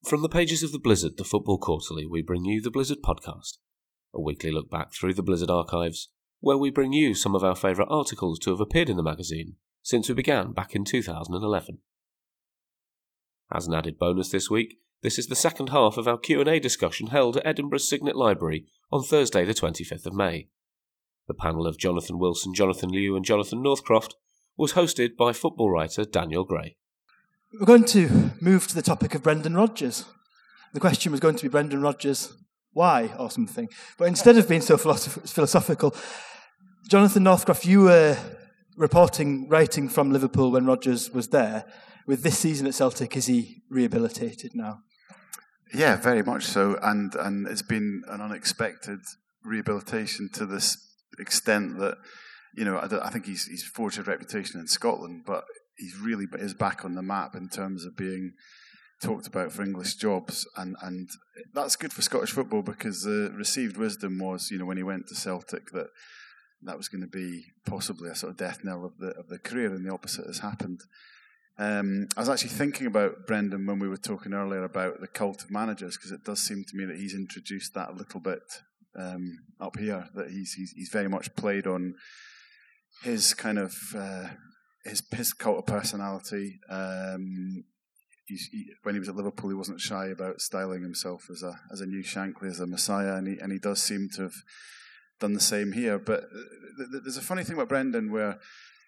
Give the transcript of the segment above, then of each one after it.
From the pages of The Blizzard, the Football Quarterly, we bring you the Blizzard Podcast, a weekly look back through the Blizzard archives, where we bring you some of our favourite articles to have appeared in the magazine since we began back in 2011. As an added bonus this week, this is the second half of our Q&A discussion held at Edinburgh's Signet Library on Thursday the 25th of May. The panel of Jonathan Wilson, Jonathan Liu and Jonathan Northcroft was hosted by football writer Daniel Gray. We're going to move to the topic of Brendan Rodgers. The question was going to be Brendan Rodgers, why, or something. But instead of being so philosophical, Jonathan Northcroft, you were writing from Liverpool when Rodgers was there. With this season at Celtic, is he rehabilitated now? Yeah, very much so. And it's been an unexpected rehabilitation to this extent that, I think he's forged a reputation in Scotland, but he's really is back on the map in terms of being talked about for English jobs, and that's good for Scottish football because the received wisdom was, when he went to Celtic, that was going to be possibly a sort of death knell of the career, and the opposite has happened. I was actually thinking about Brendan when we were talking earlier about the cult of managers, because it does seem to me that he's introduced that a little bit up here, that he's very much played on his kind of his cult of personality. When he was at Liverpool, he wasn't shy about styling himself as a new Shankly, as a messiah, and he does seem to have done the same here. But there's a funny thing about Brendan where,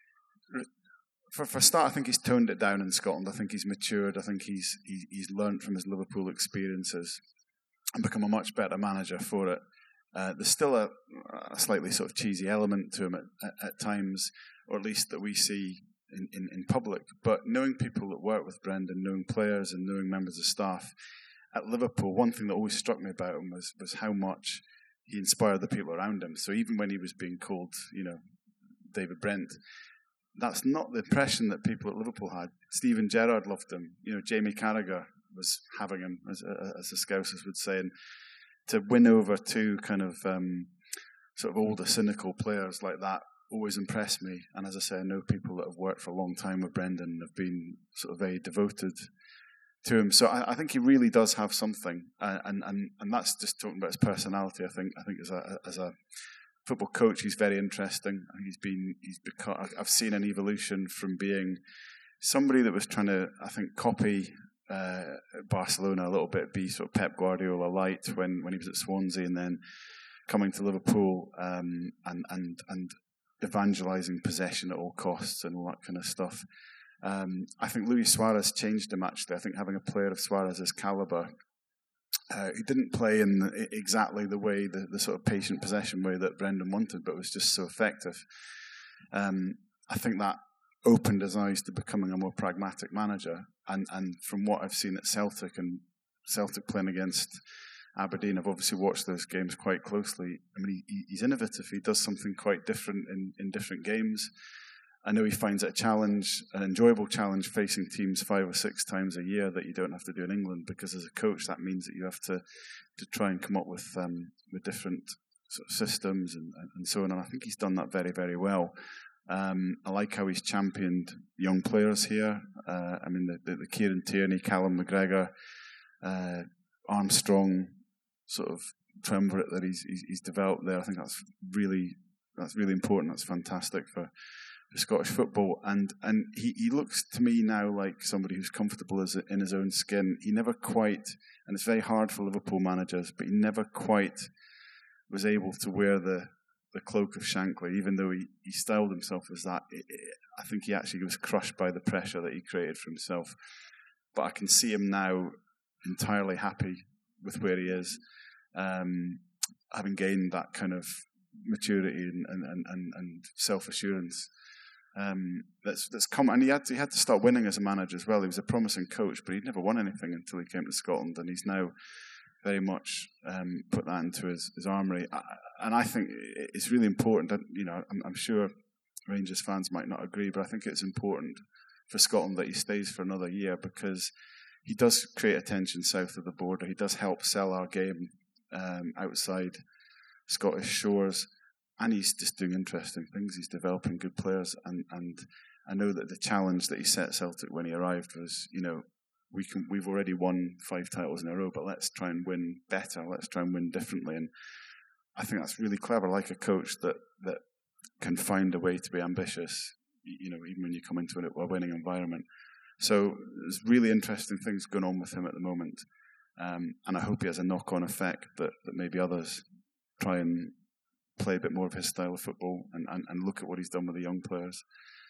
for a start, I think he's toned it down in Scotland. I think he's matured. I think he's learnt from his Liverpool experiences and become a much better manager for it. There's still a slightly sort of cheesy element to him at times, or at least that we see in public. But knowing people that work with Brendan, knowing players and knowing members of staff at Liverpool, one thing that always struck me about him was how much he inspired the people around him. So even when he was being called, David Brent, that's not the impression that people at Liverpool had. Steven Gerrard loved him. Jamie Carragher was having him, as the Scousers would say. And to win over two kind of sort of older, cynical players like that always impressed me. And as I say, I know people that have worked for a long time with Brendan and have been sort of very devoted to him. So I think he really does have something, and that's just talking about his personality. I think as a football coach, he's very interesting. He's become. I've seen an evolution from being somebody that was trying to, I think, copy Barcelona a little bit, be sort of Pep Guardiola light when he was at Swansea, and then coming to Liverpool and evangelising possession at all costs and all that kind of stuff. I think Luis Suarez changed him, actually. I think having a player of Suarez's calibre, he didn't play in exactly the way, the sort of patient possession way that Brendan wanted, but was just so effective. I think that opened his eyes to becoming a more pragmatic manager. And from what I've seen at Celtic, and Celtic playing against Aberdeen, I've obviously watched those games quite closely. I mean, he's innovative. He does something quite different in different games. I know he finds it a challenge, an enjoyable challenge, facing teams 5 or 6 times a year that you don't have to do in England, because as a coach that means that you have to try and come up with different sort of systems and so on. And I think he's done that very, very well. I like how he's championed young players here. The Kieran Tierney, Callum McGregor, Armstrong sort of triumvirate that he's developed there. I think that's really important. That's fantastic for Scottish football, and he looks to me now like somebody who's comfortable in his own skin. He never quite, and it's very hard for Liverpool managers, but he never quite was able to wear the cloak of Shankly, even though he styled himself as that. I think he actually was crushed by the pressure that he created for himself. But I can see him now entirely happy with where he is, having gained that kind of maturity and self-assurance. That's come, and he had to start winning as a manager as well. He was a promising coach, but he'd never won anything until he came to Scotland, and he's now very much put that into his armoury. And I think it's really important. I'm sure Rangers fans might not agree, but I think it's important for Scotland that he stays for another year, because he does create attention south of the border. He does help sell our game outside Scottish shores. And he's just doing interesting things. He's developing good players. And I know that the challenge that he set Celtic when he arrived was, we've already won 5 titles in a row, but let's try and win better. Let's try and win differently. And I think that's really clever, like a coach that can find a way to be ambitious, even when you come into a winning environment. So there's really interesting things going on with him at the moment. And I hope he has a knock-on effect that maybe others try and play a bit more of his style of football and look at what he's done with the young players.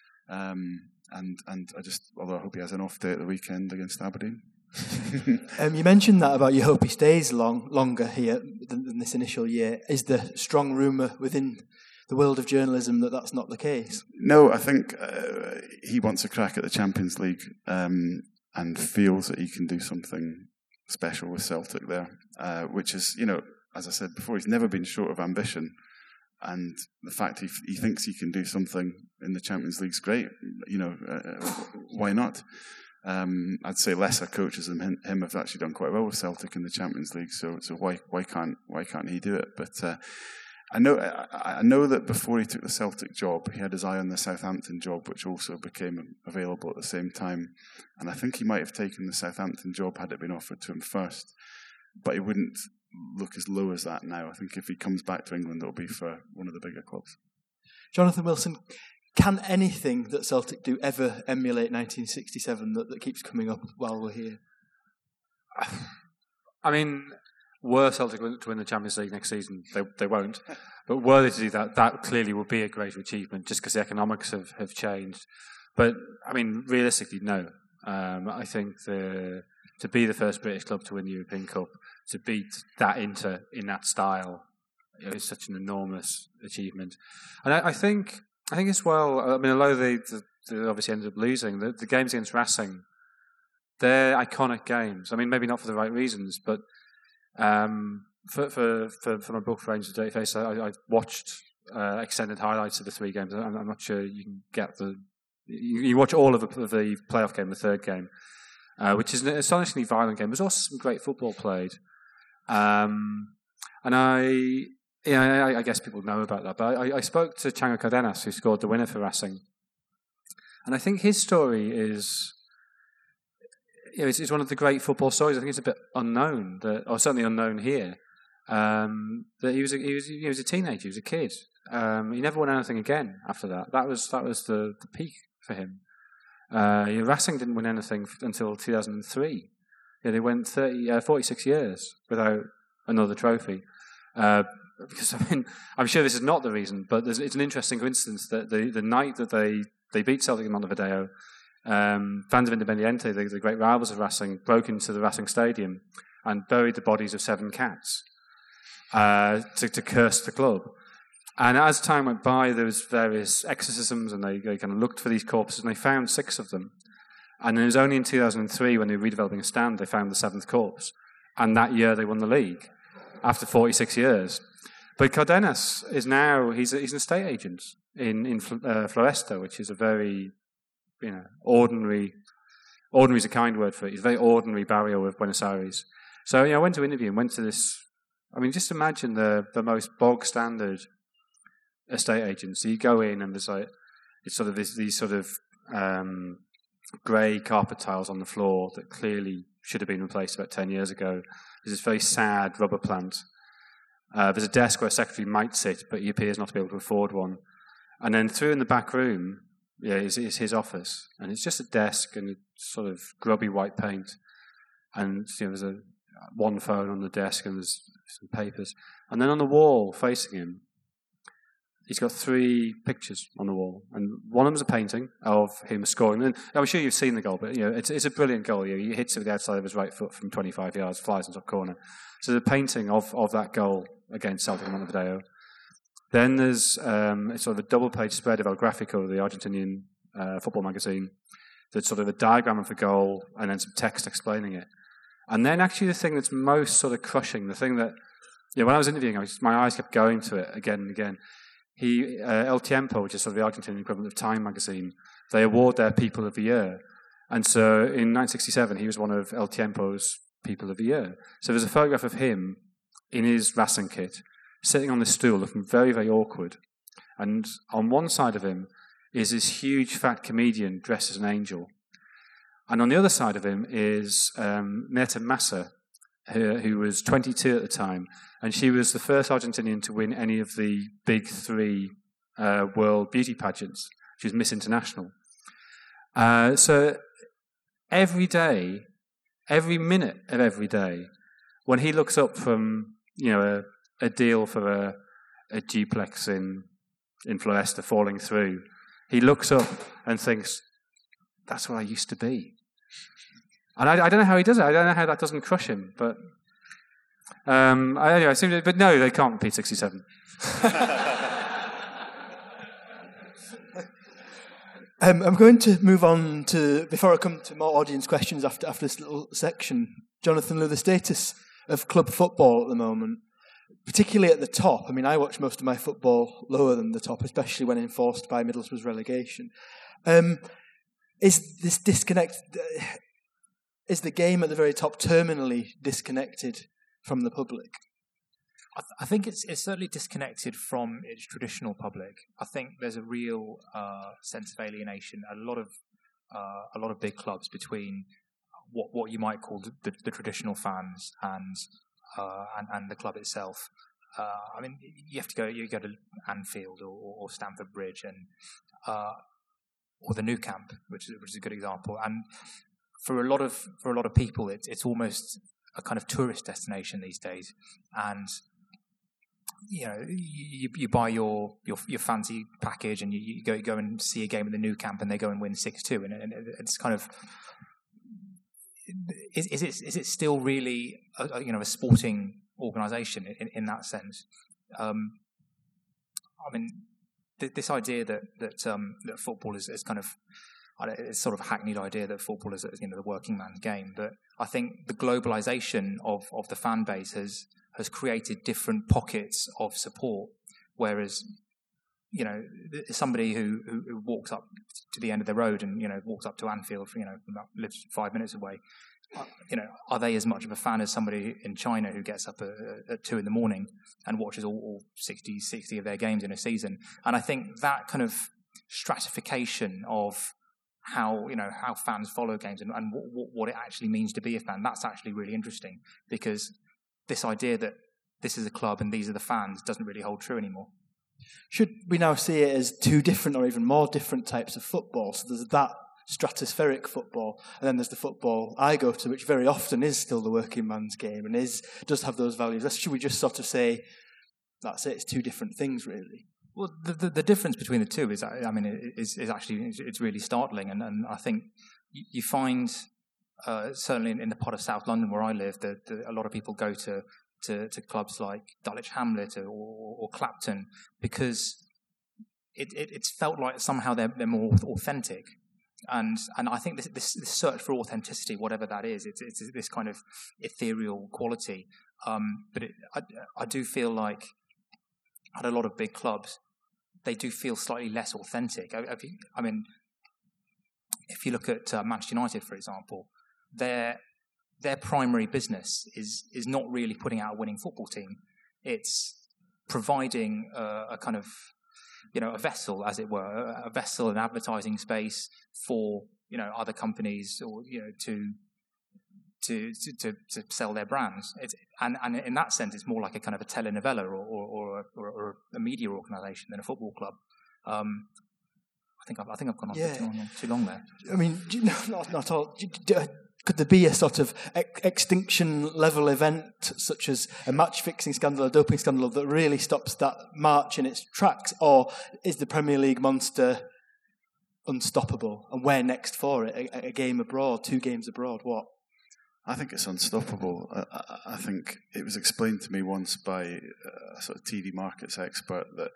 Although I hope he has an off day at the weekend against Aberdeen. You mentioned that about you hope he stays longer here than this initial year. Is there strong rumour within the world of journalism that that's not the case? No, I think he wants a crack at the Champions League and feels that he can do something special with Celtic there, which is, as I said before, he's never been short of ambition. And the fact he thinks he can do something in the Champions League's great. Why not? I'd say lesser coaches than him have actually done quite well with Celtic in the Champions League. So why can't he do it? But I know that before he took the Celtic job, he had his eye on the Southampton job, which also became available at the same time. And I think he might have taken the Southampton job had it been offered to him first. But he wouldn't look as low as that now. I think if he comes back to England, it'll be for one of the bigger clubs. Jonathan Wilson, can anything that Celtic do ever emulate 1967 that keeps coming up while we're here? I mean, were Celtic to win the Champions League next season, they won't. But were they to do that, that clearly would be a greater achievement just because the economics have changed. But, I mean, realistically, no. I think to be the first British club to win the European Cup, to beat that Inter in that style, is such an enormous achievement. And I think as well, I mean, although they obviously ended up losing, the games against Racing, they're iconic games. I mean, maybe not for the right reasons, but for my book, Rangers of Dirty Face, I watched extended highlights of the 3 games. I'm not sure you can get you watch all of the playoff game, the third game, which is an astonishingly violent game. There's also some great football played. And I guess people know about that, but I spoke to Chango Cardenas, who scored the winner for Racing. And I think his story is, it's one of the great football stories. I think it's a bit unknown, or certainly unknown here, that he was a teenager, he was a kid. He never won anything again after that. That was the peak for him. Racing didn't win anything until 2003. They went 46 years without another trophy. Because, I mean, I'm sure this is not the reason, but it's an interesting coincidence that the night that they beat Celtic in Montevideo, fans of Independiente, the great rivals of Racing, broke into the Racing Stadium and buried the bodies of 7 cats to curse the club. And as time went by, there was various exorcisms, and they kind of looked for these corpses, and they found 6 of them. And it was only in 2003, when they were redeveloping a stand, they found the 7th corpse. And that year they won the league, after 46 years. But Cardenas is now, he's an estate agent in Floresta, which is a very, ordinary is a kind word for it. It's a very ordinary barrio of Buenos Aires. So, I went to interview and went to this, I mean, just imagine the most bog standard estate agents. So you go in and there's it's sort of these sort of grey carpet tiles on the floor that clearly should have been replaced about 10 years ago. There's this very sad rubber plant. There's a desk where a secretary might sit, but he appears not to be able to afford one. And then through in the back room, is his office. And it's just a desk and sort of grubby white paint. And there's one phone on the desk and there's some papers. And then on the wall facing him, he's got 3 pictures on the wall, and one of them's a painting of him scoring. And I'm sure you've seen the goal, but it's a brilliant goal. He hits it with the outside of his right foot from 25 yards, flies on top corner. So the painting of that goal against Celtic in Montevideo. Then there's it's sort of a double-page spread of El Gráfico, the Argentinian football magazine, that's sort of a diagram of the goal and then some text explaining it. And then actually the thing that's most sort of crushing, the thing that when I was interviewing, my eyes kept going to it again and again. El Tiempo, which is sort of the Argentinian equivalent of Time magazine, they award their People of the Year. And so in 1967, he was one of El Tiempo's People of the Year. So there's a photograph of him in his Racing kit, sitting on this stool, looking very, very awkward. And on one side of him is this huge fat comedian dressed as an angel. And on the other side of him is Mirta Massa, who was 22 at the time, and she was the first Argentinian to win any of the big 3 world beauty pageants. She was Miss International. So every day, every minute of every day, when he looks up from a deal for a duplex in Floresta falling through, he looks up and thinks, "That's what I used to be." And I don't know how he does it. I don't know how that doesn't crush him. But anyway, but no, they can't repeat 67. I'm going to move on to, before I come to more audience questions after this little section, Jonathan Liew, the status of club football at the moment, particularly at the top. I mean, I watch most of my football lower than the top, especially when enforced by Middlesbrough's relegation. Is this disconnect? Is the game at the very top terminally disconnected from the public? I think it's certainly disconnected from its traditional public. I think there's a real sense of alienation. A lot of big clubs between what you might call the traditional fans and the club itself. I mean, you go to Anfield or Stamford Bridge and or the Nou Camp, which is a good example. And for a lot of people, it's almost a kind of tourist destination these days. And you buy your fancy package and you go and see a game at the Nou Camp and they go and win 6-2, and it's kind of is it still really a sporting organisation in that sense? I mean, this idea that football is kind of, it's sort of a hackneyed idea that football is the working man's game. But I think the globalisation of the fan base has created different pockets of support. Whereas, somebody who walks up to the end of the road and walks up to Anfield, lives 5 minutes away, are they as much of a fan as somebody in China who gets up at 2 a.m. and watches all 60 of their games in a season? And I think that kind of stratification of how fans follow games and what it actually means to be a fan, that's actually really interesting, because this idea that this is a club and these are the fans doesn't really hold true anymore. Should we now see it as 2 different or even more different types of football? So there's that stratospheric football, and then there's the football I go to, which very often is still the working man's game and does have those values. Should we just sort of say, that's it, it's 2 different things, really? Well, the difference between the two is actually it's really startling, and I think you find certainly in the part of South London where I live that a lot of people go to clubs like Dulwich Hamlet or Clapton because it's felt like somehow they're more authentic, and I think this search for authenticity, whatever that is, it's this kind of ethereal quality. But I do feel like at a lot of big clubs, they do feel slightly less authentic. I mean, if you look at Manchester United, for example, their primary business is not really putting out a winning football team. It's providing a kind of, a vessel, as it were, a vessel, an advertising space for, other companies or, to sell their brands. And in that sense, it's more like a kind of a telenovela or a media organisation than a football club. I think I've gone on too long there. I mean, not at all. Could there be a sort of extinction-level event, such as a match-fixing scandal, a doping scandal, that really stops that march in its tracks? Or is the Premier League monster unstoppable? And where next for it? A game abroad, 2 games abroad, what? I think it's unstoppable. I think it was explained to me once by a sort of TV markets expert that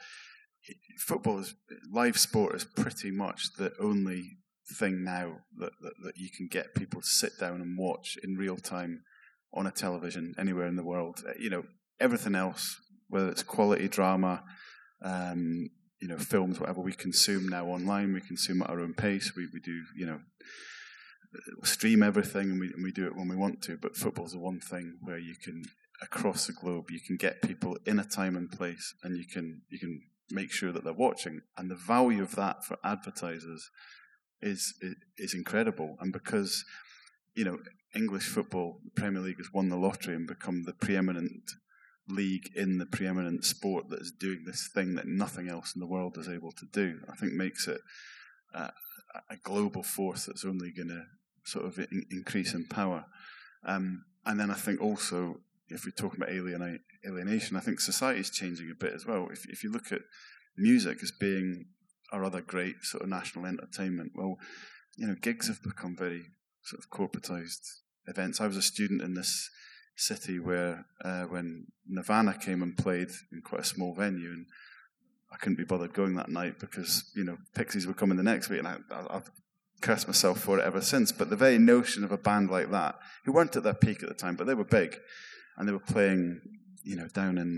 live sport is pretty much the only thing now that you can get people to sit down and watch in real time on a television anywhere in the world. Everything else, whether it's quality drama, films, whatever we consume now online, we consume at our own pace. We do, stream everything and we do it when we want to. But football's the one thing where you can, across the globe, you can get people in a time and place, and you can make sure that they're watching. And the value of that for advertisers is incredible, and because English football, the Premier League, has won the lottery and become the preeminent league in the preeminent sport that is doing this thing that nothing else in the world is able to do, I think makes it a global force that's only going to sort of increase in power. And then I think also, if we're talking about alienation, I think society is changing a bit as well. If you look at music as being our other great sort of national entertainment, well, gigs have become very sort of corporatized events. I was a student in this city where when Nirvana came and played in quite a small venue, and I couldn't be bothered going that night because Pixies were coming the next week, and I've cursed myself for it ever since. But the very notion of a band like that, who weren't at their peak at the time, but they were big, and they were playing down in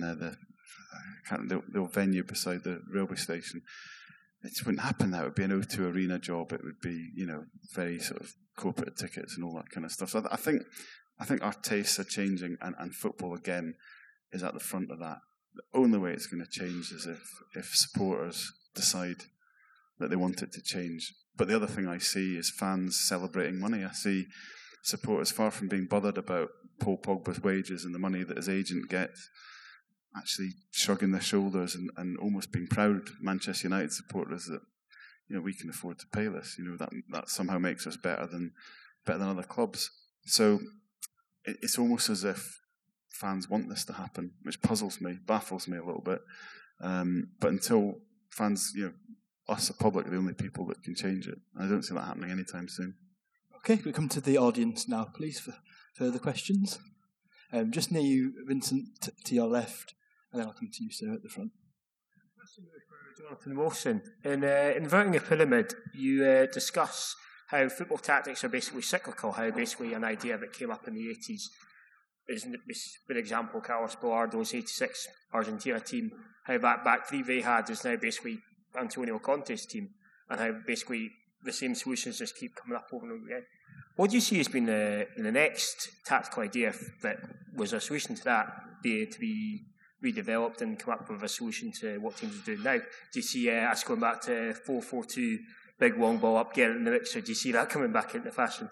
the old venue beside the railway station. It just wouldn't happen. That would be an O2 Arena job. It would be very sort of corporate tickets and all that kind of stuff. So I think our tastes are changing, and football again is at the front of that. The only way it's going to change is if supporters decide that they want it to change. But the other thing I see is fans celebrating money. I see supporters, far from being bothered about Paul Pogba's wages and the money that his agent gets, actually shrugging their shoulders and almost being proud Manchester United supporters that we can afford to pay this. That somehow makes us better than other clubs. So it's almost as if fans want this to happen, which puzzles me, baffles me a little bit. But until fans, us, the public, are the only people that can change it. I don't see that happening anytime soon. Okay, we come to the audience now, please, for further questions. Just near you, Vincent, to your left, and then I'll come to you, sir, at the front. Question for Jonathan Wilson. In Inverting a Pyramid, you discuss how football tactics are basically cyclical, how basically an idea that came up in the 80s is, for example, Carlos Bilardo's 86 Argentina team, how that back three they had is now basically Antonio Conte's team, and how basically the same solutions just keep coming up over and over again. What do you see as being the next tactical idea that was a solution to that, to be redeveloped and come up with a solution to what teams are doing now? Do you see us going back to 4-4-2, big long ball up, get it in the mix, or do you see that coming back into fashion?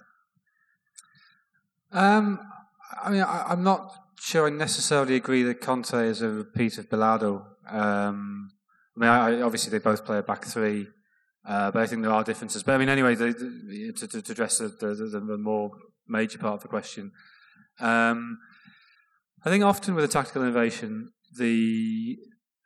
I'm not sure I necessarily agree that Conte is a repeat of Bilardo. Obviously they both play a back three, but I think there are differences. But anyway, to address the more major part of the question, I think often with a tactical innovation, the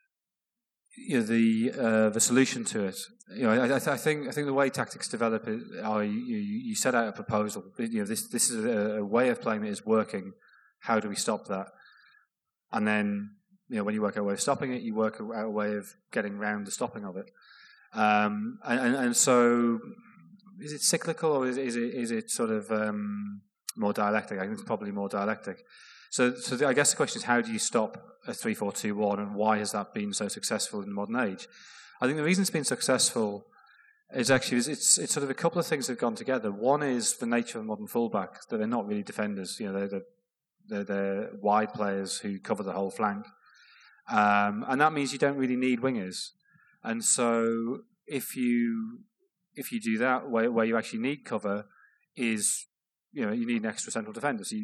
solution to it, I think the way tactics develop are you set out a proposal. This is a way of playing that is working. How do we stop that? And then when you work out a way of stopping it, you work out a way of getting around the stopping of it. And so, is it cyclical or is it sort of more dialectic? I think it's probably more dialectic. So I guess the question is, how do you stop a 3-4-2-1, and why has that been so successful in the modern age? I think the reason it's been successful is actually it's sort of a couple of things that have gone together. One is the nature of modern fullback, that they're not really defenders. They're wide players who cover the whole flank, and that means you don't really need wingers. And so if you do that, where you actually need cover is you need an extra central defender. So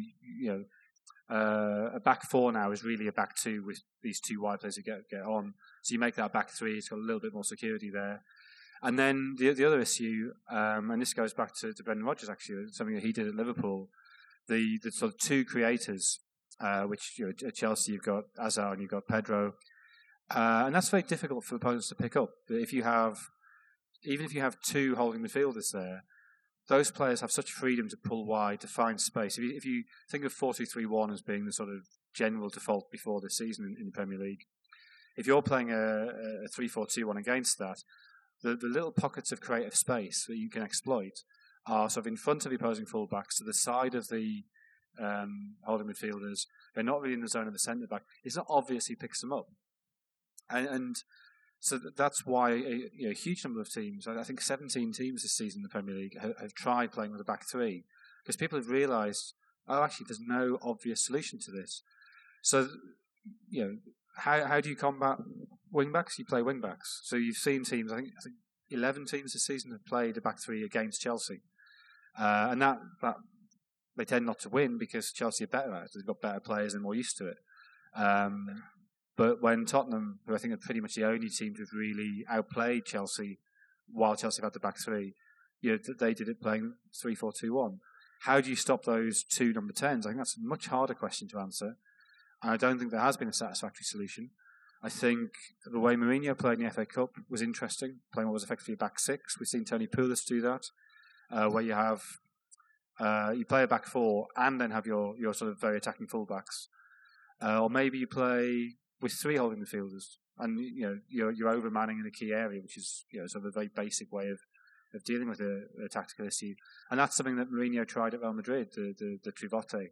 a back four now is really a back two with these two wide players who get on. So you make that a back three. It's got a little bit more security there. And then the other issue, and this goes back to Brendan Rodgers actually, something that he did at Liverpool. The sort of two creators, which at Chelsea you've got Hazard and you've got Pedro, and that's very difficult for opponents to pick up. But even if you have two holding midfielders there, those players have such freedom to pull wide, to find space. If you think of 4-2-3-1 as being the sort of general default before this season in the Premier League, if you're playing a 3-4-2-1 against that, the little pockets of creative space that you can exploit are sort of in front of the opposing fullbacks, to the side of the holding midfielders. They're not really in the zone of the centre back. It's not obvious he picks them up, and so that's why a huge number of teams, I think 17 teams this season in the Premier League, have tried playing with a back three, because people have realised, actually, there's no obvious solution to this. So, how do you combat wing backs? You play wing backs. So you've seen teams. I think 11 teams this season have played a back three against Chelsea. And that they tend not to win because Chelsea are better at it. They've got better players and more used to it. But when Tottenham, who I think are pretty much the only team to have really outplayed Chelsea while Chelsea have had the back three, they did it playing 3-4-2-1. How do you stop those two number 10s? I think that's a much harder question to answer. And I don't think there has been a satisfactory solution. I think the way Mourinho played in the FA Cup was interesting, playing what was effectively a back six. We've seen Tony Pulis do that, where you have you play a back four and then have your sort of very attacking fullbacks, or maybe you play with three holding midfielders, and you're overmanning in a key area, which is sort of a very basic way of dealing with a tactical issue. And that's something that Mourinho tried at Real Madrid, the Trivote,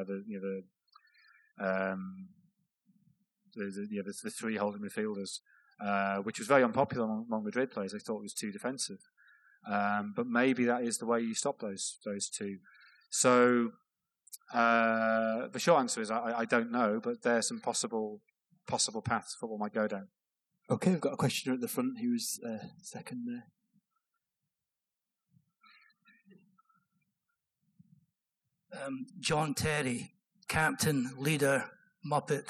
the three holding midfielders, which was very unpopular among Madrid players. They thought it was too defensive. But maybe that is the way you stop those two. So the short answer is I don't know, but there's some possible paths football might go down. Okay, we've got a questioner at the front who was second there. John Terry, captain, leader, Muppet.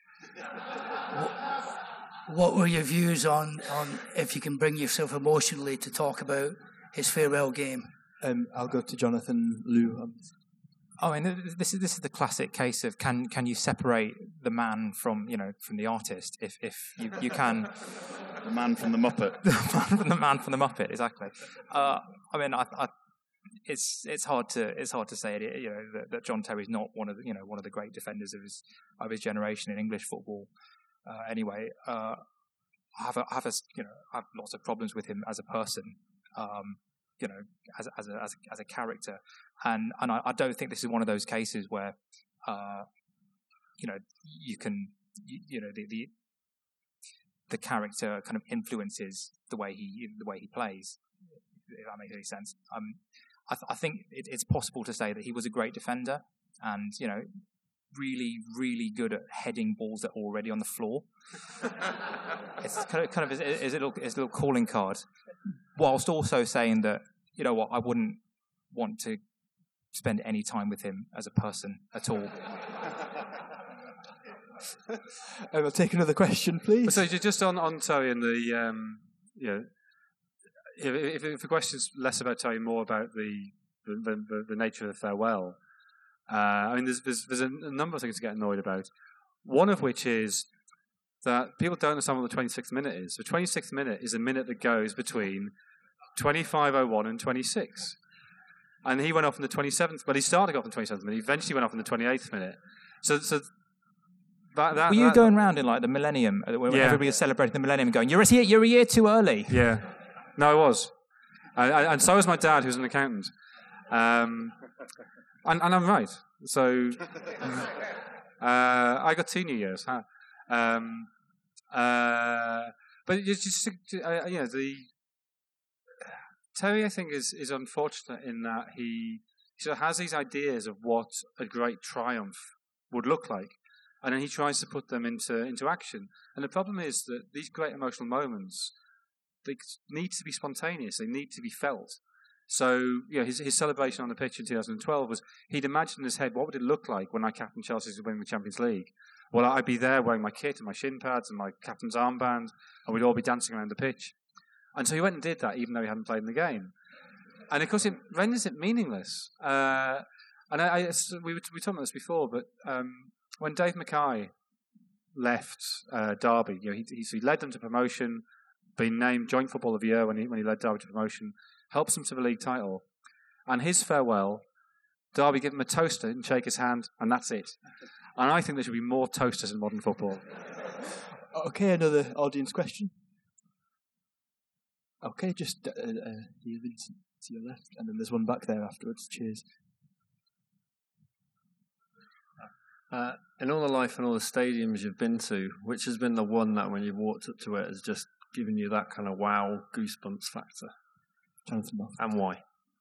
What were your views on if you can bring yourself emotionally to talk about his farewell game? I'll go to Jonathan, Lou. I mean, this is the classic case of can you separate the man from the artist? If you can, the man from the Muppet, the man from the Muppet, exactly. I mean, it's hard to say that John Terry's not one of the great defenders of his generation in English football. Anyway, I have lots of problems with him as a person. As a character, and I don't think this is one of those cases where you can the character kind of influences the way he plays, if that makes any sense. I think it's possible to say that he was a great defender and really, really good at heading balls that are already on the floor. It's kind of his little calling card, whilst also saying that I wouldn't want to spend any time with him as a person at all. We'll take another question, please. So just on Terry and the if the question's less about Terry, more about the nature of the farewell. I mean, there's a number of things to get annoyed about. One of which is that people don't understand what the 26th minute is. The 26th minute is a minute that goes between 25:01 and 26. And he went off in the 27th. Well, he started off in the 27th minute. He eventually went off in the 28th minute. So that were you going around in like the millennium when everybody was celebrating the millennium, going, "You're a year too early"? Yeah, no, I was, and so was my dad, who's an accountant. And I'm right. So I got 2 New Years. Huh? But it's just Terry, I think, is unfortunate in that he sort of has these ideas of what a great triumph would look like, and then he tries to put them into action. And the problem is that these great emotional moments, they need to be spontaneous. They need to be felt. So, his celebration on the pitch in 2012 was, he'd imagined in his head, what would it look like when I captained Chelsea to win the Champions League? Well, I'd be there wearing my kit and my shin pads and my captain's armband, and we'd all be dancing around the pitch. And so he went and did that, even though he hadn't played in the game. And of course, it renders it meaningless. And we were talking about this before, but when Dave Mackay left Derby, he led them to promotion, been named Joint Footballer of the Year when he led Derby to promotion, helps them to the league title, and his farewell, Derby give him a toaster and shake his hand, and that's it. And I think there should be more toasters in modern football. Okay, another audience question. Okay, just you, Vincent, to your left, and then there's one back there afterwards. Cheers. In all the life and all the stadiums you've been to, which has been the one that when you've walked up to it has just given you that kind of wow, goosebumps factor? Jonathan Moss. And why?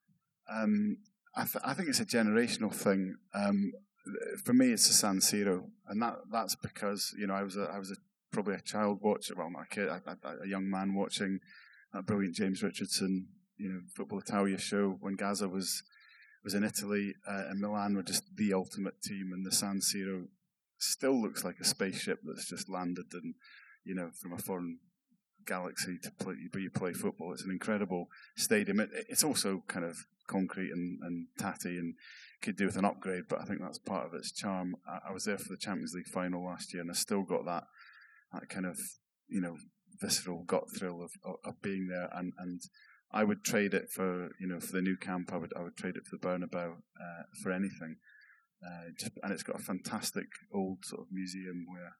I think it's a generational thing. For me, it's the San Siro, and that's because I was probably a child watcher, well, not a kid, a young man watching that brilliant James Richardson, Football Italia show when Gaza was in Italy, and Milan were just the ultimate team, and the San Siro still looks like a spaceship that's just landed and, from a foreign galaxy to play football. It's an incredible stadium. It's also kind of concrete and tatty and could do with an upgrade, but I think that's part of its charm. I was there for the Champions League final last year, and I still got that kind of, visceral gut thrill of being there, and I would trade it for the Nou Camp. I would trade it for the Bernabeu for anything. And it's got a fantastic old sort of museum where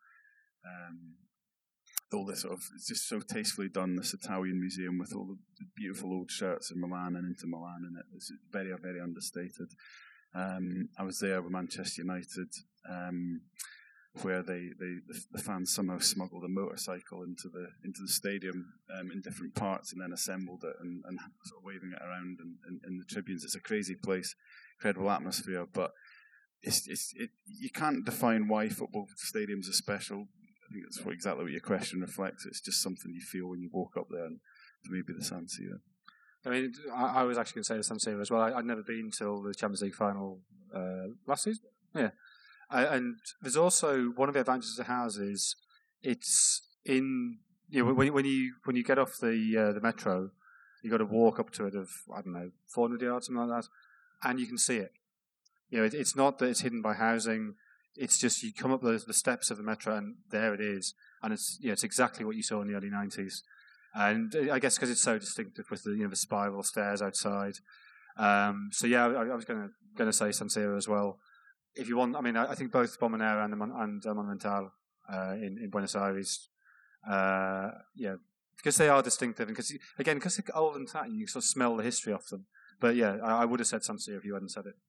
all this sort of, it's just so tastefully done, this Italian museum with all the beautiful old shirts of Milan and Inter Milan in it. It's very, very understated. I was there with Manchester United, where the fans somehow smuggled a motorcycle into the stadium in different parts and then assembled it and sort of waving it around in the tribunes. It's a crazy place, incredible atmosphere, but you can't define why football stadiums are special. I think that's exactly what your question reflects. It's just something you feel when you walk up there, and maybe the San Siro. I mean, I was actually going to say the San Siro as well. I'd never been till the Champions League final last season. Yeah. And there's also one of the advantages it has is it's in when you get off the metro, you got to walk up to it of 400 yards, something like that, and you can see it. It's not that it's hidden by housing. It's just you come up the steps of the metro and there it is, and it's exactly what you saw in the early 90s. And I guess because it's so distinctive with the the spiral stairs outside. So yeah, I was going to say San Siro as well. If you want, I think both Bombonera and Monumental in Buenos Aires, because they are distinctive, and because they're old and tatty, you sort of smell the history of them. But yeah, I would have said San Siro if you hadn't said it.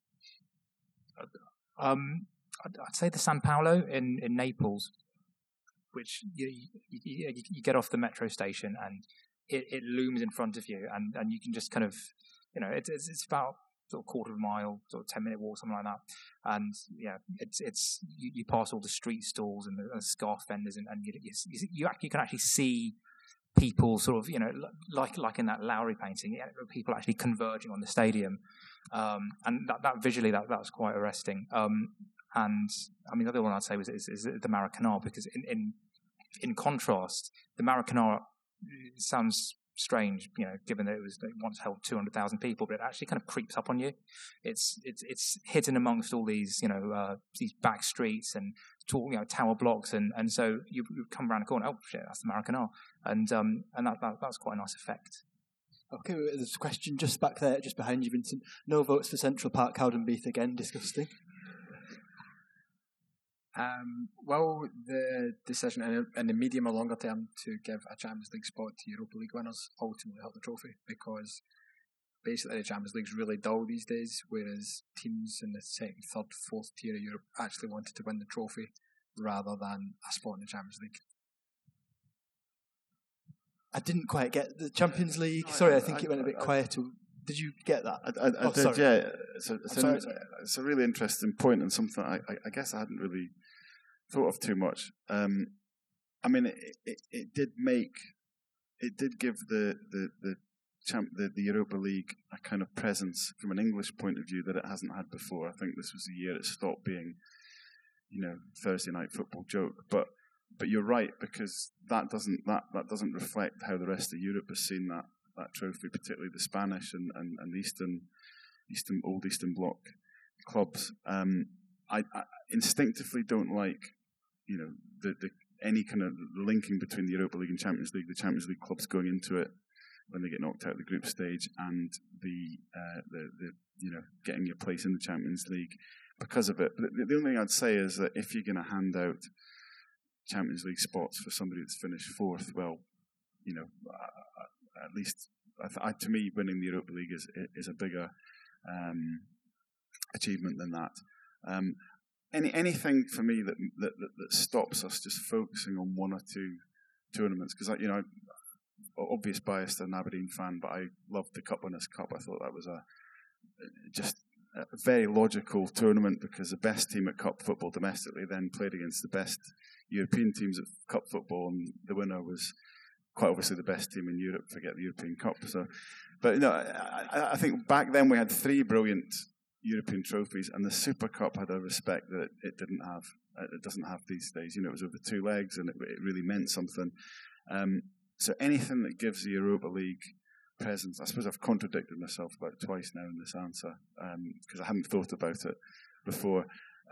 I'd say the San Paolo in Naples, which you get off the metro station and it looms in front of you, and you can just kind of, it's about sort of quarter of a mile, sort of 10-minute walk, something like that. And yeah, it's you pass all the street stalls and the scarf vendors, and you can actually see people sort of, like in that Lowry painting, people actually converging on the stadium, and that visually that was quite arresting. And the other one I'd say is the Maracanã, because in contrast, the Maracanã sounds strange, given that it once held 200,000 people, but it actually kind of creeps up on you. It's hidden amongst all these these back streets and tall tower blocks, and so you come around the corner, oh shit, that's the Maracanã, and that's quite a nice effect. Okay, there's a question just back there, just behind you, Vincent. No votes for Central Park, Cowdenbeath again. Disgusting. Will the decision in the medium or longer term to give a Champions League spot to Europa League winners ultimately help the trophy? Because basically the Champions League's really dull these days, whereas teams in the second, third, fourth tier of Europe actually wanted to win the trophy rather than a spot in the Champions League. I didn't quite get the Champions League. Sorry, I think it went a bit quiet. Did you get that? I did, sorry. Yeah. It's a really interesting point, and something I guess I hadn't really thought of too much. It did give the Europa League a kind of presence from an English point of view that it hasn't had before. I think this was the year it stopped being, Thursday night football joke. But you're right, because that doesn't reflect how the rest of Europe has seen that trophy, particularly the Spanish and the old Eastern Bloc clubs. I instinctively don't like, the any kind of linking between the Europa League and Champions League. The Champions League clubs going into it when they get knocked out of the group stage, and the getting your place in the Champions League because of it. But the only thing I'd say is that if you're going to hand out Champions League spots for somebody that's finished fourth, well, at least to me, winning the Europa League is a bigger achievement than that. Anything for me that stops us just focusing on one or two tournaments, because obvious bias to an Aberdeen fan, but I loved the Cup Winners' Cup. I thought that was just a very logical tournament, because the best team at Cup football domestically then played against the best European teams at Cup football, and the winner was quite obviously the best team in Europe, forget the European Cup. So, but I think back then we had 3 brilliant European trophies, and the Super Cup had a respect that it didn't have. It doesn't have these days. It was over 2 legs, and it really meant something. So anything that gives the Europa League presence, I suppose I've contradicted myself about twice now in this answer, because I hadn't thought about it before.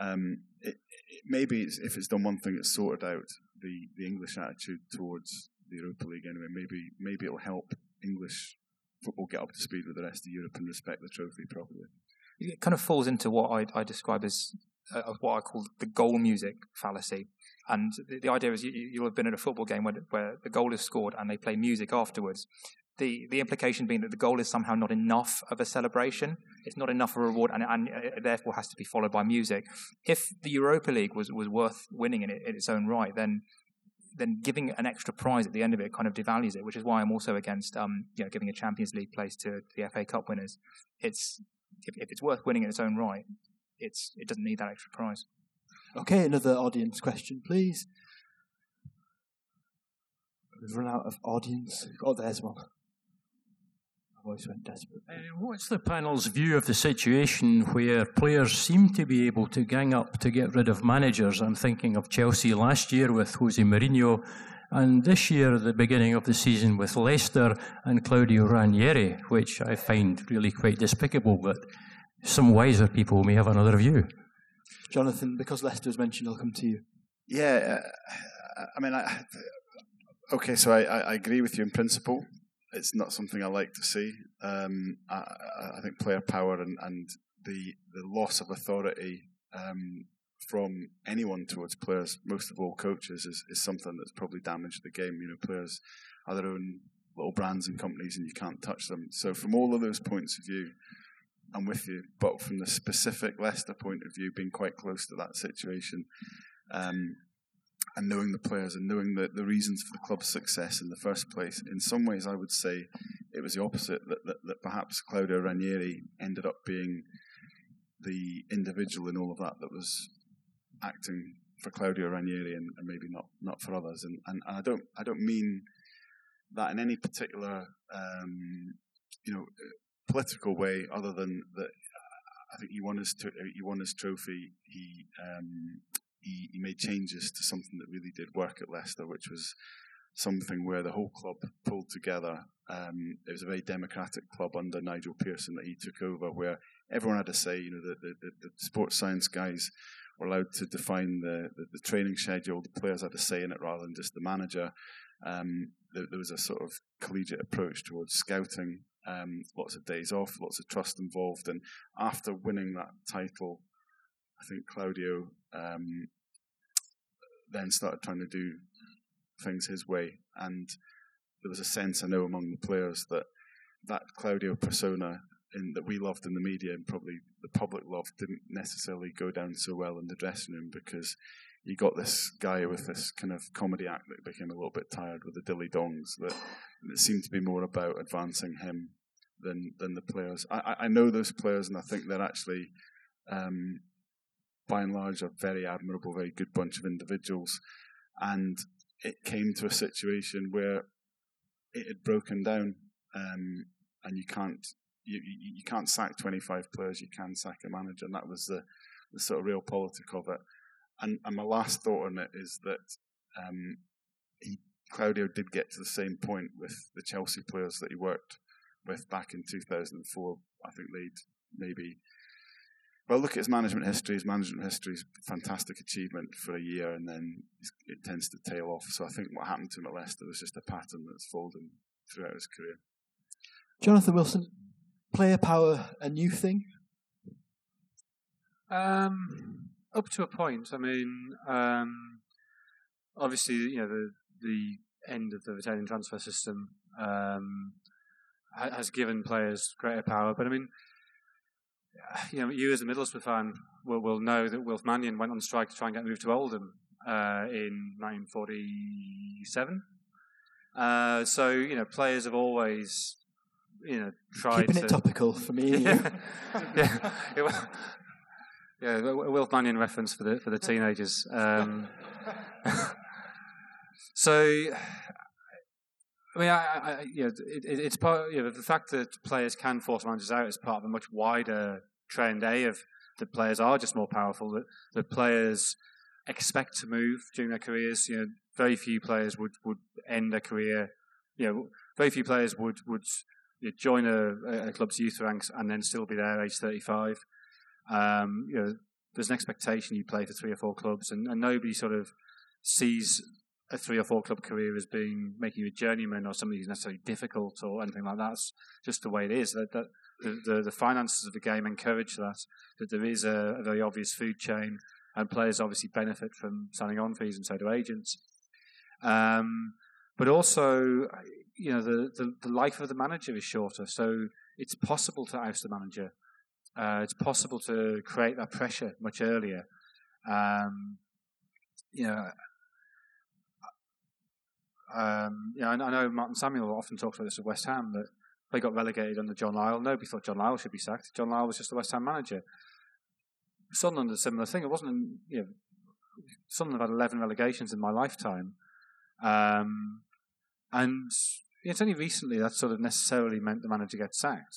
Maybe if it's done one thing, it's sorted out the English attitude towards the Europa League anyway. Maybe it'll help English football get up to speed with the rest of Europe and respect the trophy properly. It kind of falls into what I describe as what I call the goal music fallacy. And the idea is you'll have been at a football game where the goal is scored and they play music afterwards. The implication being that the goal is somehow not enough of a celebration. It's not enough of a reward, and it therefore has to be followed by music. If the Europa League was worth winning in its own right, then giving an extra prize at the end of it kind of devalues it, which is why I'm also against giving a Champions League place to the FA Cup winners. If it's worth winning in its own right, it doesn't need that extra prize. Okay, another audience question, please. We've run out of audience. Oh, there's one. My voice went desperate. What's the panel's view of the situation where players seem to be able to gang up to get rid of managers? I'm thinking of Chelsea last year with Jose Mourinho, and this year, the beginning of the season with Leicester and Claudio Ranieri, which I find really quite despicable, but some wiser people may have another view. Jonathan, because Leicester was mentioned, I'll come to you. Yeah, okay, so I agree with you in principle. It's not something I like to see. I think player power and the loss of authority from anyone towards players, most of all coaches, is something that's probably damaged the game. Players are their own little brands and companies, and you can't touch them. So from all of those points of view, I'm with you. But from the specific Leicester point of view, being quite close to that situation, and knowing the players and knowing the reasons for the club's success in the first place, in some ways I would say it was the opposite, that perhaps Claudio Ranieri ended up being the individual in all of that was acting for Claudio Ranieri and maybe not for others. And I don't mean that in any particular political way, other than that I think he won his trophy. He made changes to something that really did work at Leicester, which was something where the whole club pulled together. It was a very democratic club under Nigel Pearson that he took over, where everyone had a say. The sports science guys were allowed to define the training schedule. The players had a say in it rather than just the manager. There was a sort of collegiate approach towards scouting, lots of days off, lots of trust involved. And after winning that title, I think Claudio then started trying to do things his way, and there was a sense, I know, among the players that Claudio persona that we loved in the media and probably the public loved didn't necessarily go down so well in the dressing room, because you got this guy with this kind of comedy act that became a little bit tired with the dilly dongs, that it seemed to be more about advancing him than the players. I know those players, and I think they're actually by and large, a very admirable, very good bunch of individuals. And it came to a situation where it had broken down, and you can't sack 25 players, you can sack a manager, and that was the sort of real politic of it. And my last thought on it is that Claudio did get to the same point with the Chelsea players that he worked with back in 2004. I think they'd maybe... Well, look at his management history. His management history is a fantastic achievement for a year, and then it tends to tail off. So I think what happened to him at Leicester was just a pattern that's followed him throughout his career. Jonathan Wilson, player power a new thing? Up to a point. I mean, obviously, the end of the Italian transfer system has given players greater power, but I mean, you as a Middlesbrough fan will know that Wilf Mannion went on strike to try and get moved to Oldham in 1947. So players have always tried keeping it topical for me. Yeah, Wilf Mannion reference for the teenagers. So I mean, it's part. The fact that players can force managers out is part of a much wider trend. Of that players are just more powerful. That players expect to move during their careers. Very few players would end their career. Very few players would join a club's youth ranks and then still be there age 35. There's an expectation you play for 3 or 4 clubs, and nobody sort of sees a 3 or 4 club career as being making you a journeyman or something who's necessarily difficult or anything like that. It's just the way it is. That the finances of the game encourage that there is a very obvious food chain, and players obviously benefit from signing on fees, and so do agents. But also, the life of the manager is shorter, so it's possible to oust the manager. It's possible to create that pressure much earlier. I know Martin Samuel often talks about this at West Ham, that they got relegated under John Lyall. Nobody thought John Lyall should be sacked. John Lyall was just the West Ham manager. Sunderland did a similar thing. It wasn't, Sunderland have had 11 relegations in my lifetime. And it's only recently that sort of necessarily meant the manager gets sacked.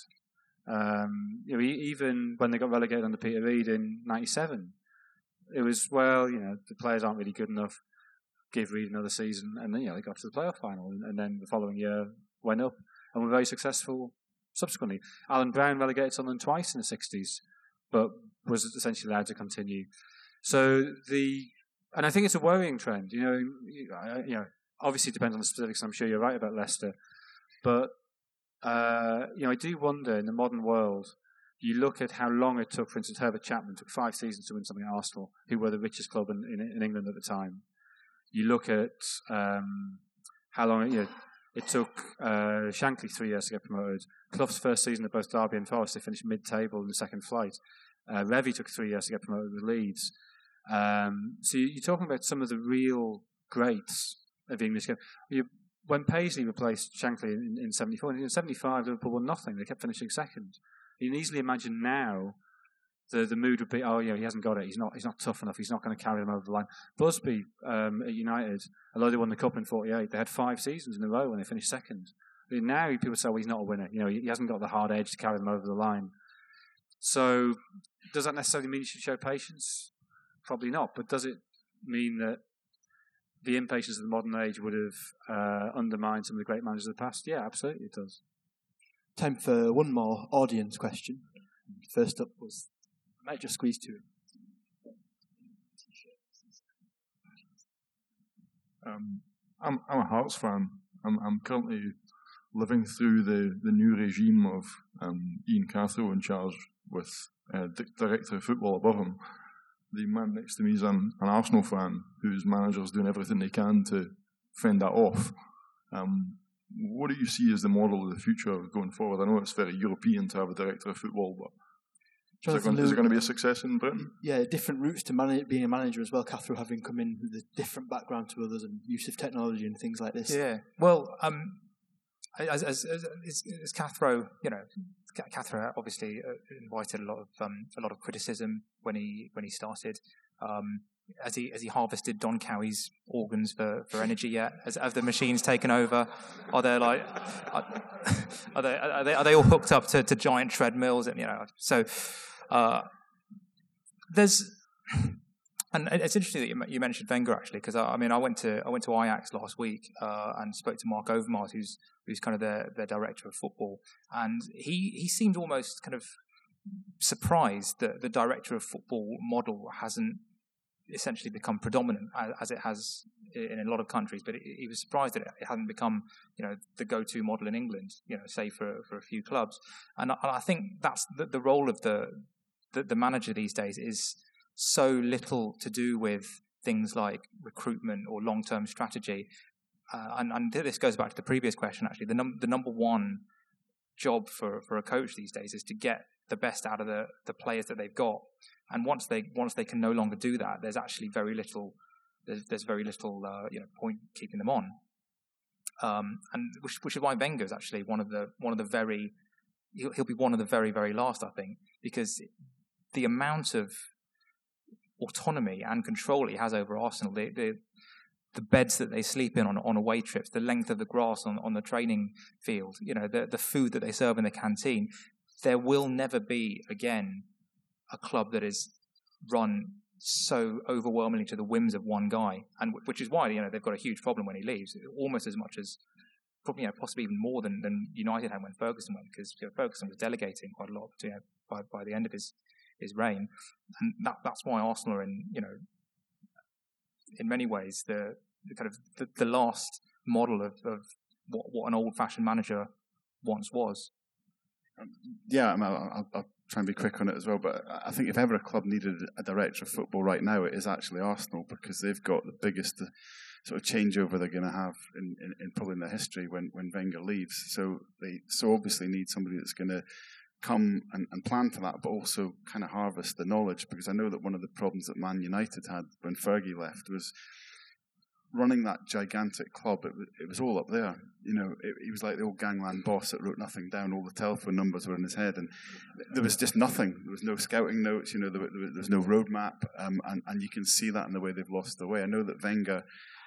Even when they got relegated under Peter Reid in '97, it was, the players aren't really good enough. Give Reid another season, and then they got to the playoff final, and then the following year went up and were very successful subsequently. Alan Brown relegated Sunderland twice in the '60s, but was essentially allowed to continue. And I think it's a worrying trend. Obviously it depends on the specifics. I'm sure you're right about Leicester, but I do wonder, in the modern world, you look at how long it took. For instance, Herbert Chapman took 5 seasons to win something at Arsenal, who were the richest club in England at the time. You look at how long it took Shankly 3 years to get promoted. Clough's first season at both Derby and Forest, they finished mid-table in the second flight. Revie took 3 years to get promoted with Leeds. So you're talking about some of the real greats of the English game. When Paisley replaced Shankly in 74, in 75 Liverpool won nothing. They kept finishing second. You can easily imagine now the mood would be, he hasn't got it. He's not tough enough. He's not going to carry them over the line. Busby at United, although they won the cup in '48, they had 5 seasons in a row when they finished second. I mean, now people say, he's not a winner. He hasn't got the hard edge to carry them over the line. So does that necessarily mean you should show patience? Probably not. But does it mean that the impatience of the modern age would have undermined some of the great managers of the past? Yeah, absolutely it does. Time for one more audience question. First up was, I might just squeeze 2. I'm a Hearts fan. I'm currently living through the new regime of Ian Cathro in charge with director of football above him. The man next to me is an Arsenal fan whose manager's doing everything they can to fend that off. What do you see as the model of the future going forward? I know it's very European to have a director of football, but is there going to be a success in Britain? Yeah, different routes to being a manager as well. Cathro having come in with a different background to others and use of technology and things like this. Yeah, well, as Cathro, Cathro obviously invited a lot of criticism when he started. Has he harvested Don Cowie's organs for energy yet? Have the machines taken over? Are they are they all hooked up to giant treadmills? And so there's. And it's interesting that you mentioned Wenger, actually, because I went to Ajax last week and spoke to Mark Overmars, who's kind of their director of football, and he seemed almost kind of surprised that the director of football model hasn't essentially become predominant as it has in a lot of countries, but he was surprised that it hadn't become the go-to model in England, say for a few clubs, and I think that's the role of the manager these days is so little to do with things like recruitment or long-term strategy. And this goes back to the previous question, actually. The number one job for a coach these days is to get the best out of the players that they've got. And once they can no longer do that, there's actually very little point keeping them on. And which is why Wenger is actually one of the very he'll be one of the very, very last, I think, because the amount of autonomy and control he has over Arsenal, the the beds that they sleep in on away trips, the length of the grass on the training field, the food that they serve in the canteen. There will never be, again, a club that is run so overwhelmingly to the whims of one guy, and which is why they've got a huge problem when he leaves, almost as much as probably possibly even more than United had when Ferguson went, because Ferguson was delegating quite a lot by the end of his reign, and that's why Arsenal are in many ways the kind of the last model of what an old-fashioned manager once was. Yeah, I'll try and be quick on it as well, but I think if ever a club needed a director of football right now, it is actually Arsenal, because they've got the biggest sort of changeover they're going to have in probably in their history when Wenger leaves. So they obviously need somebody that's going to come and plan for that, but also kind of harvest the knowledge, because I know that one of the problems that Man United had when Fergie left was running that gigantic club. It was all up there. He was like the old gangland boss that wrote nothing down. All the telephone numbers were in his head, and there was just nothing. There was no scouting notes. There was no roadmap, and you can see that in the way they've lost their way. I know that Wenger,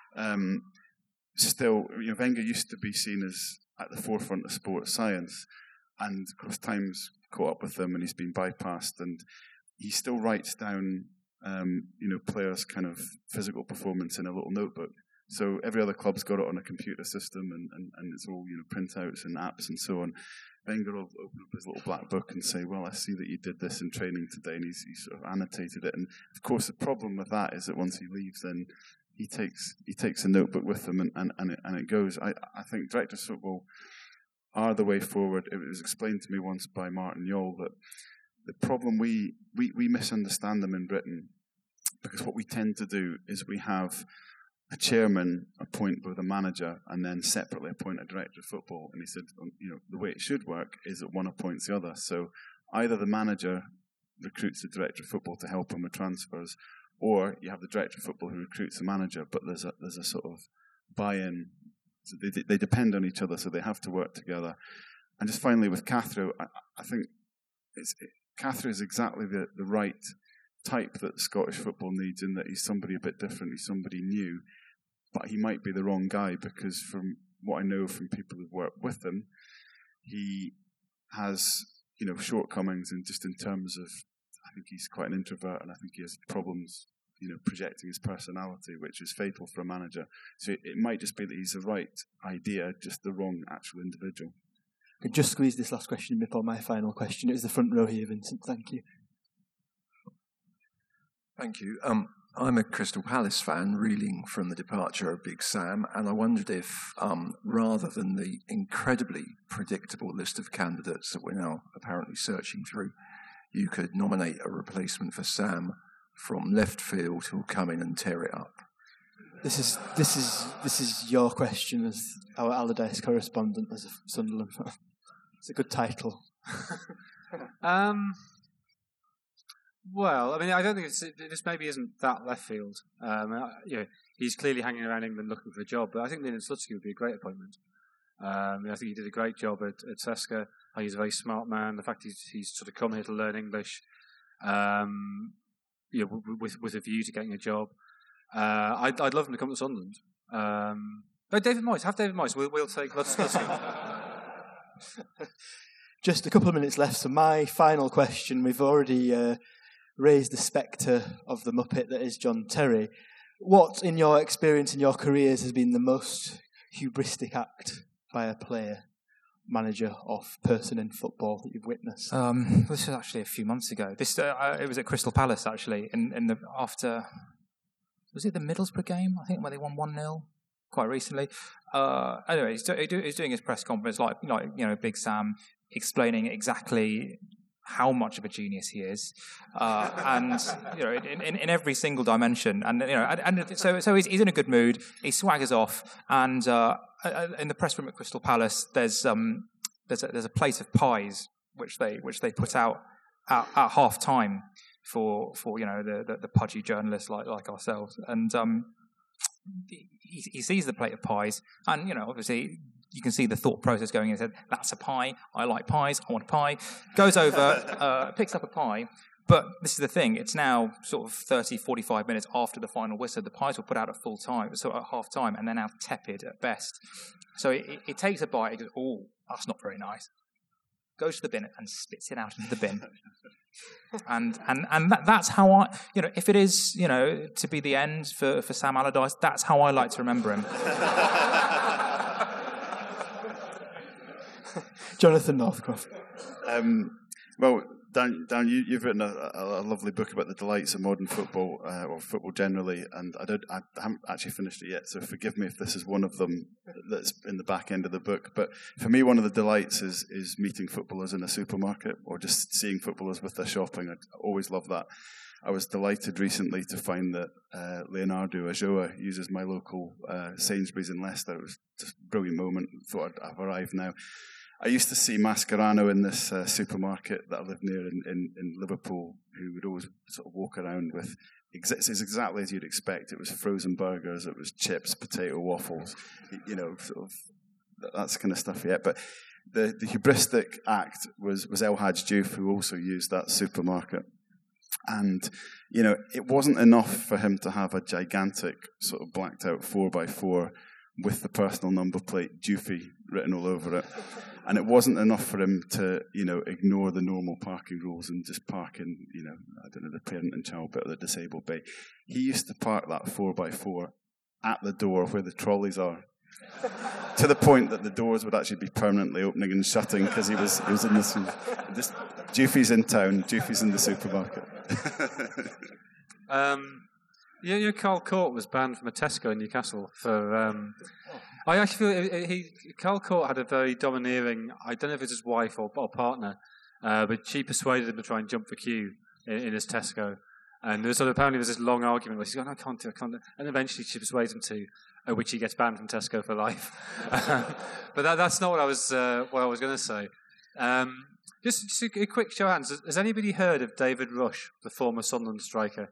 Wenger used to be seen as at the forefront of sports science, and of course time's caught up with him, and he's been bypassed, and he still writes down players' kind of physical performance in a little notebook. So every other club's got it on a computer system, and it's all printouts and apps and so on. Wenger will open up his little black book and say, "Well, I see that you did this in training today," and he's sort of annotated it. And of course, the problem with that is that once he leaves, then he takes a notebook with him, and it goes. I think directors of football are the way forward. It was explained to me once by Martin Yole that the problem we misunderstand them in Britain, because what we tend to do is we have a chairman appoint both a manager and then separately appoint a director of football. And he said, the way it should work is that one appoints the other. So either the manager recruits the director of football to help him with transfers, or you have the director of football who recruits the manager, but there's a sort of buy-in. So they depend on each other, so they have to work together. And just finally with Cathro, I think Cathro is exactly the right type that Scottish football needs, in that he's somebody a bit different, he's somebody new, but he might be the wrong guy, because from what I know from people who've worked with him, he has shortcomings in terms of, I think he's quite an introvert, and I think he has problems projecting his personality, which is fatal for a manager. So it might just be that he's the right idea, just the wrong actual individual. I could just squeeze this last question before my final question. It was the front row here, Vincent. Thank you. Thank you. I'm a Crystal Palace fan, reeling from the departure of Big Sam, and I wondered if, rather than the incredibly predictable list of candidates that we're now apparently searching through, you could nominate a replacement for Sam from left field who'll come in and tear it up. This is your question as our Allardyce correspondent as a Sunderland fan. It's a good title. Well, I mean, I don't think this maybe isn't that left field. He's clearly hanging around England looking for a job, but I think Lynn Slutsky would be a great appointment. I think he did a great job at Cesca. He's a very smart man. The fact he's sort of come here to learn English, with a view to getting a job. I'd love him to come to Sunderland. But David Moyes, have David Moyes. We'll take Slutsky. Just a couple of minutes left. So my final question: we've already raised the spectre of the Muppet that is John Terry. What, in your experience, in your careers, has been the most hubristic act by a player, manager, or person in football that you've witnessed? This was actually a few months ago. It was at Crystal Palace, actually, after, was it the Middlesbrough game, I think, where they won 1-0 quite recently. Anyway, he's doing his press conference like Big Sam, explaining exactly how much of a genius he is, and in every single dimension, and so he's in a good mood. He swaggers off, and in the press room at Crystal Palace, there's a plate of pies which they put out at half time for the pudgy journalists like ourselves, and he sees the plate of pies, and obviously you can see the thought process going in his head. That's a pie. I like pies. I want a pie. Goes over, picks up a pie, But this is the thing, it's now sort of 30, 45 minutes after the final whistle. The pies were put out at full time, so at half time, and they're now tepid at best. So it takes a bite, it goes, oh, that's not very nice. Goes to the bin and spits it out into the bin. and that's how I, if it is, to be the end for Sam Allardyce, that's how I like to remember him. Jonathan Northcroft. Well, Dan, you've written a lovely book about the delights of modern football, or football generally, and I haven't actually finished it yet, so forgive me if this is one of them that's in the back end of the book. But for me, one of the delights is meeting footballers in a supermarket, or just seeing footballers with their shopping. I always love that. I was delighted recently to find that Leonardo Ajoa uses my local Sainsbury's in Leicester. It was just a brilliant moment. Thought I've arrived now. I used to see Mascherano in this supermarket that I lived near in Liverpool, who would always sort of walk around with, it's exactly as you'd expect. It was frozen burgers, it was chips, potato waffles, sort of that's kind of stuff yet. But the hubristic act was El Hadj Diouf, who also used that supermarket. And, it wasn't enough for him to have a gigantic sort of blacked out 4x4 with the personal number plate Dioufy written all over it. And it wasn't enough for him to, ignore the normal parking rules and just park in, the parent and child bit or the disabled bay. He used to park that 4x4 at the door where the trolleys are, to the point that the doors would actually be permanently opening and shutting because he was in this Dioufy's in town, Dioufy's in the supermarket. Carl Court was banned from a Tesco in Newcastle for. I actually feel Carl Court had a very domineering. I don't know if it's his wife or partner, but she persuaded him to try and jump the queue in his Tesco. And apparently there's this long argument where she's going, I can't do it. And eventually she persuades him to, at which he gets banned from Tesco for life. But that's not what I was going to say. Just a quick show of hands. Has anybody heard of David Rush, the former Sunderland striker?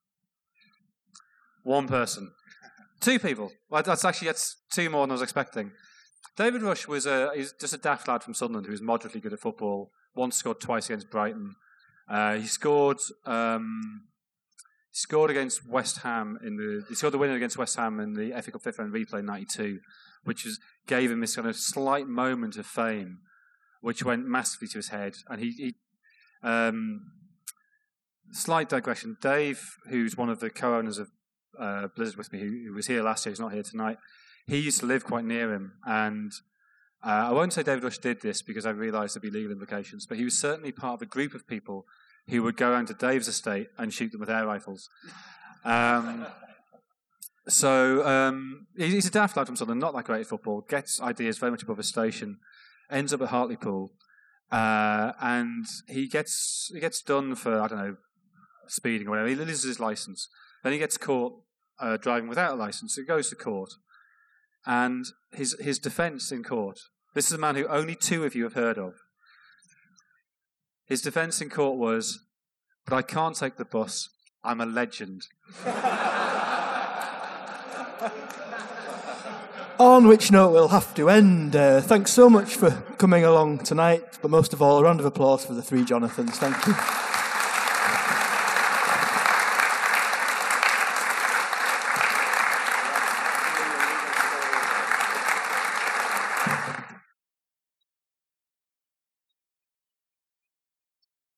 One person. Two people. Well, that's two more than I was expecting. David Rush he's just a daft lad from Sunderland who was moderately good at football. Once scored twice against Brighton. He scored against West Ham he scored the winner against West Ham in the FA Cup fifth round replay in '92, which gave him this kind of slight moment of fame, which went massively to his head. And he slight digression. Dave, who's one of the co-owners of Blizzard with me, who was here last year, he's not here tonight. He used to live quite near him, and I won't say David Rush did this because I realised there'd be legal implications, but he was certainly part of a group of people who would go around to Dave's estate and shoot them with air rifles. He's a daft lad from Sunderland, not that great at football, gets ideas very much above his station, ends up at Hartlepool, and he gets done for, I don't know, speeding or whatever. He loses his licence. Then he gets caught driving without a licence. So he goes to court. And his defence in court, this is a man who only two of you have heard of. His defence in court was, but I can't take the bus, I'm a legend. On which note we'll have to end. Thanks so much for coming along tonight, but most of all, a round of applause for the three Jonathans. Thank you.